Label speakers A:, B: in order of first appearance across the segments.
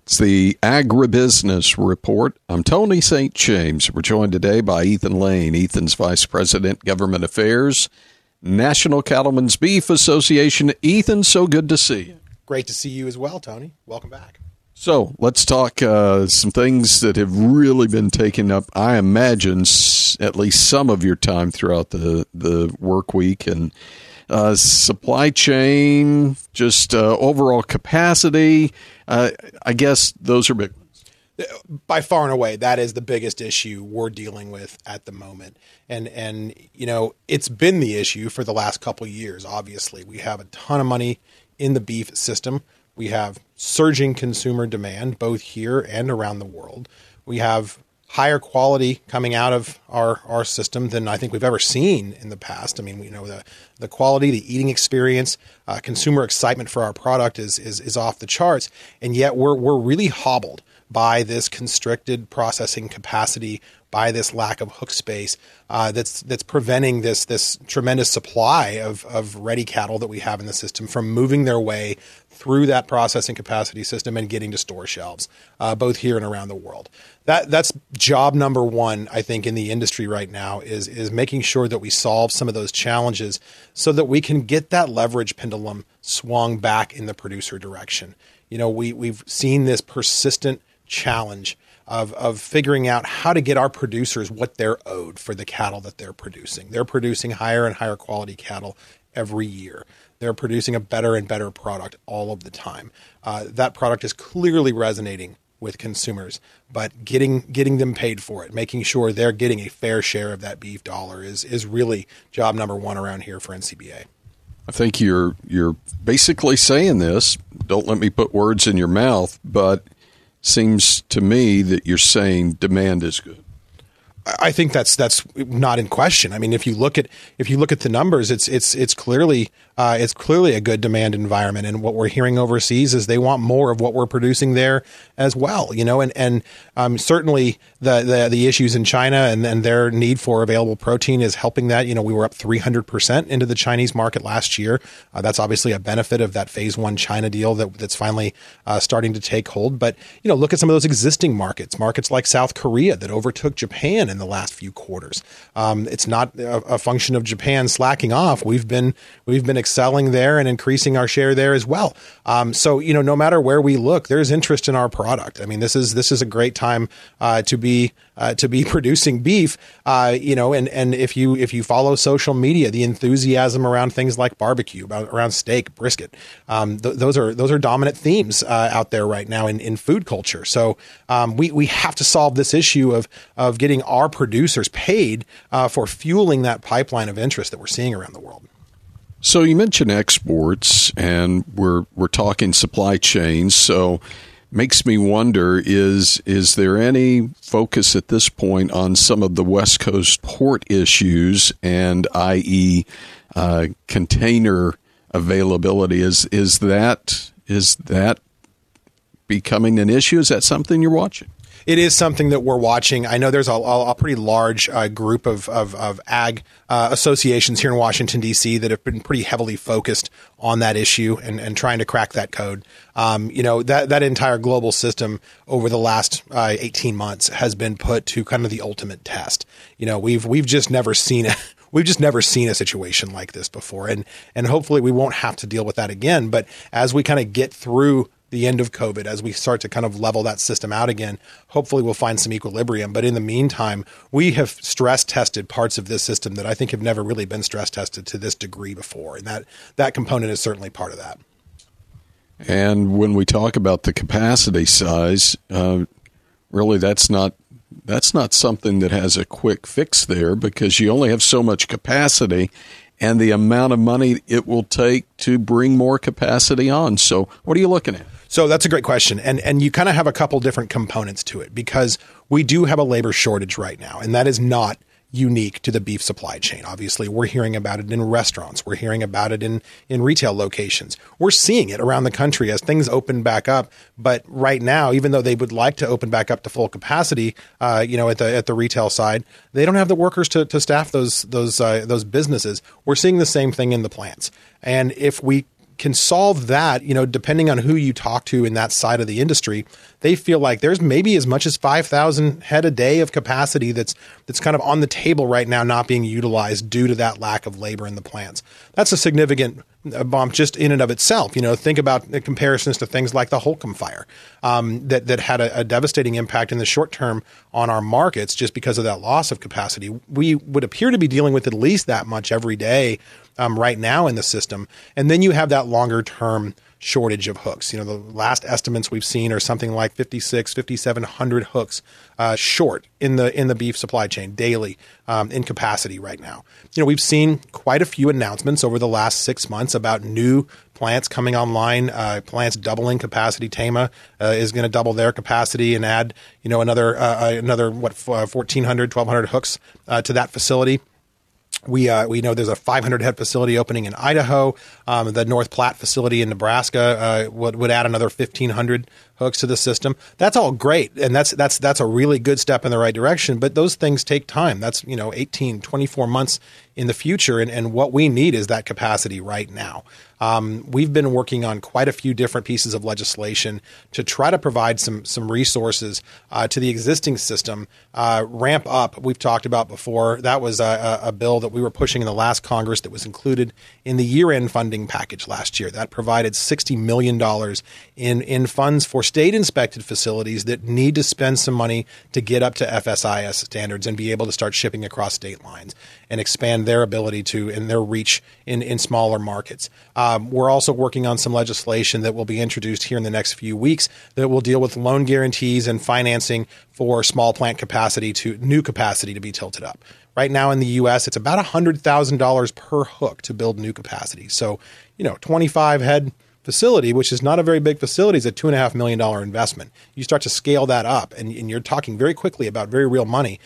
A: It's the Agribusiness Report. I'm Tony St. James. We're joined today by Ethan Lane. Ethan's Vice President, Government Affairs, National Cattlemen's Beef Association. Ethan, so good to see you.
B: Great to see you as well, Tony. Welcome back.
A: So let's talk some things that have really been taking up, I imagine, at least some of your time throughout the work week. And supply chain, just overall capacity. I guess those are big ones.
B: By far and away, that is the biggest issue we're dealing with at the moment. And you know, it's been the issue for the last couple of years, obviously. We have a ton of money in the beef system. We have surging consumer demand, both here and around the world. We have higher quality coming out of our system than I think we've ever seen in the past. I mean, you know, the quality, the eating experience, consumer excitement for our product is off the charts, and yet we're really hobbled by this constricted processing capacity, by this lack of hook space that's preventing this tremendous supply of ready cattle that we have in the system from moving their way through that processing capacity system and getting to store shelves, both here and around the world. That's job number one, I think, in the industry right now is making sure that we solve some of those challenges so that we can get that leverage pendulum swung back in the producer direction. You know, we've seen this persistent challenge of figuring out how to get our producers what they're owed for the cattle that they're producing. They're producing higher and higher quality cattle every year. They're producing a better and better product all of the time. That product is clearly resonating with consumers, but getting them paid for it, making sure they're getting a fair share of that beef dollar is really job number one around here for NCBA.
A: I think you're basically saying this. Don't let me put words in your mouth, but seems to me that you're saying demand is good.
B: I think that's not in question. I mean, if you look at the numbers, it's clearly a good demand environment, and what we're hearing overseas is they want more of what we're producing there as well. You know, and certainly the issues in China and their need for available protein is helping that. You know, we were up 300% into the Chinese market last year. That's obviously a benefit of that phase one China deal that's finally starting to take hold. But you know, look at some of those existing markets like South Korea that overtook Japan in the last few quarters. It's not a function of Japan slacking off. We've been excelling there and increasing our share there as well. So you know, no matter where we look, there's interest in our product. I mean, this is a great time to be producing beef. You know, and if you follow social media, the enthusiasm around things like barbecue, around steak, brisket, those are dominant themes out there right now in food culture. So we have to solve this issue of getting our producers paid for fueling that pipeline of interest that we're seeing around the world.
A: So you mentioned exports, and we're talking supply chains. So makes me wonder, is there any focus at this point on some of the West Coast port issues, and i.e. Container availability? Is that becoming an issue? Is that something you're watching?
B: It is something that we're watching. I know there's a pretty large group of ag associations here in Washington, D.C. that have been pretty heavily focused on that issue and trying to crack that code. You know, that entire global system over the last 18 months has been put to kind of the ultimate test. You know, we've just never seen it. We've just never seen a situation like this before, and hopefully we won't have to deal with that again. But as we kind of get through the end of COVID, as we start to kind of level that system out again, hopefully we'll find some equilibrium. But in the meantime, we have stress tested parts of this system that I think have never really been stress tested to this degree before. And that component is certainly part of that.
A: And when we talk about the capacity size, really that's not something that has a quick fix there, because you only have so much capacity and the amount of money it will take to bring more capacity on. So what are you looking at?
B: So that's a great question. And you kind of have a couple different components to it, because we do have a labor shortage right now, and that is not unique to the beef supply chain. Obviously, we're hearing about it in restaurants. We're hearing about it in retail locations. We're seeing it around the country as things open back up. But right now, even though they would like to open back up to full capacity, at the retail side, they don't have the workers to staff those businesses. We're seeing the same thing in the plants. And if we can solve that, depending on who you talk to in that side of the industry, they feel like there's maybe as much as 5,000 head a day of capacity that's kind of on the table right now, not being utilized due to that lack of labor in the plants. That's a significant bump just in and of itself. Think about the comparisons to things like the Holcomb fire that had a devastating impact in the short term on our markets just because of that loss of capacity. We would appear to be dealing with at least that much every day right now in the system. And then you have that longer term shortage of hooks. The last estimates we've seen are something like 5,700 hooks short in the beef supply chain daily in capacity right now. We've seen quite a few announcements over the last 6 months about new plants coming online, plants doubling capacity. Tama is going to double their capacity and add, another 1,400, 1,200 hooks to that facility. We know there's a 500 head facility opening in Idaho. The North Platte facility in Nebraska would add another 1,500 hooks to the system. That's all great, and that's a really good step in the right direction. But those things take time. That's 18, 24 months in the future, and what we need is that capacity right now. We've been working on quite a few different pieces of legislation to try to provide some resources to the existing system. Ramp up, we've talked about before. That was a bill that we were pushing in the last Congress that was included in the year-end funding package last year. That provided $60 million in funds for state-inspected facilities that need to spend some money to get up to FSIS standards and be able to start shipping across state lines and expand their ability to and their reach in smaller markets. We're also working on some legislation that will be introduced here in the next few weeks that will deal with loan guarantees and financing for small plant capacity to new capacity to be tilted up. Right now in the U.S., it's about $100,000 per hook to build new capacity. So, 25 head facility, which is not a very big facility, is a $2.5 million investment. You start to scale that up, and you're talking very quickly about very real money,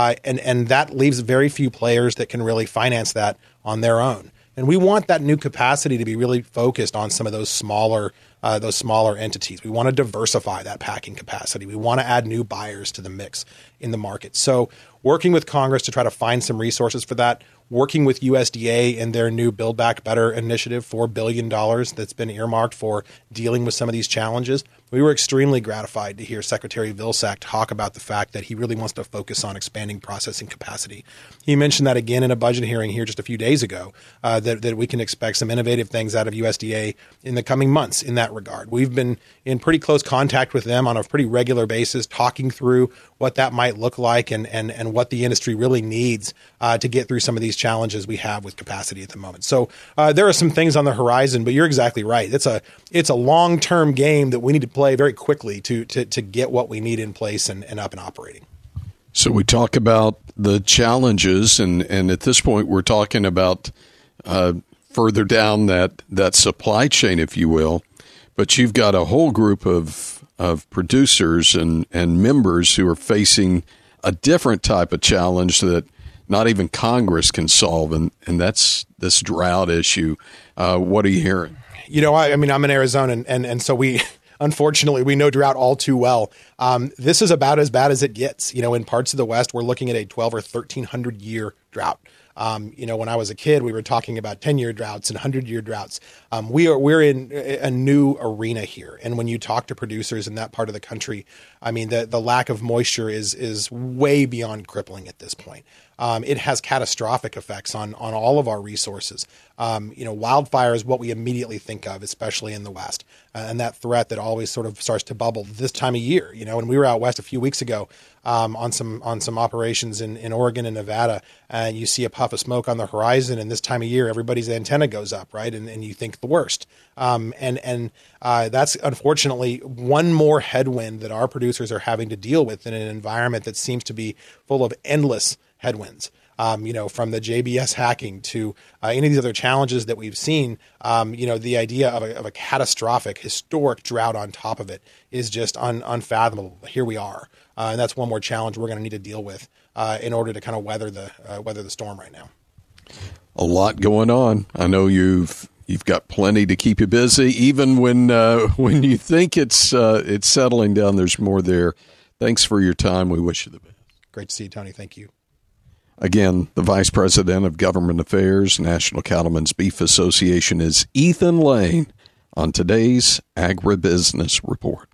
B: and that leaves very few players that can really finance that on their own. And we want that new capacity to be really focused on some of those smaller entities. We want to diversify that packing capacity. We want to add new buyers to the mix in the market. So working with Congress to try to find some resources for that, working with USDA and their new Build Back Better initiative, $4 billion that's been earmarked for dealing with some of these challenges. We were extremely gratified to hear Secretary Vilsack talk about the fact that he really wants to focus on expanding processing capacity. He mentioned that again in a budget hearing here just a few days ago, that we can expect some innovative things out of USDA in the coming months in that regard. We've been in pretty close contact with them on a pretty regular basis, talking through what that might look like and what the industry really needs to get through some of these challenges we have with capacity at the moment. So there are some things on the horizon, but you're exactly right. It's a long-term game that we need to play very quickly to get what we need in place and up and operating.
A: So we talk about the challenges, and at this point we're talking about further down that supply chain, if you will. But you've got a whole group of producers and members who are facing a different type of challenge that not even Congress can solve, and that's this drought issue. What are you hearing?
B: I mean, I'm in Arizona, and so unfortunately, we know drought all too well. This is about as bad as it gets. In parts of the West, we're looking at a 12 or 1,300 year drought. When I was a kid, we were talking about 10-year droughts and 100-year droughts. We're in a new arena here. And when you talk to producers in that part of the country, I mean, the lack of moisture is way beyond crippling at this point. It has catastrophic effects on all of our resources. Wildfire is what we immediately think of, especially in the West, and that threat that always sort of starts to bubble this time of year. When we were out West a few weeks ago on some operations in Oregon and Nevada, and you see a puff of smoke on the horizon, and this time of year, everybody's antenna goes up, right? And you think the worst. That's unfortunately one more headwind that our producers are having to deal with in an environment that seems to be full of endless headwinds. From the JBS hacking to any of these other challenges that we've seen, the idea of a catastrophic, historic drought on top of it is just unfathomable. Here we are. And that's one more challenge we're going to need to deal with in order to kind of weather the storm right now.
A: A lot going on. I know you've got plenty to keep you busy. Even when you think it's settling down, there's more there. Thanks for your time. We wish you the best.
B: Great to see you, Tony. Thank you.
A: Again, the Vice President of Government Affairs, National Cattlemen's Beef Association, is Ethan Lane on today's Agribusiness Report.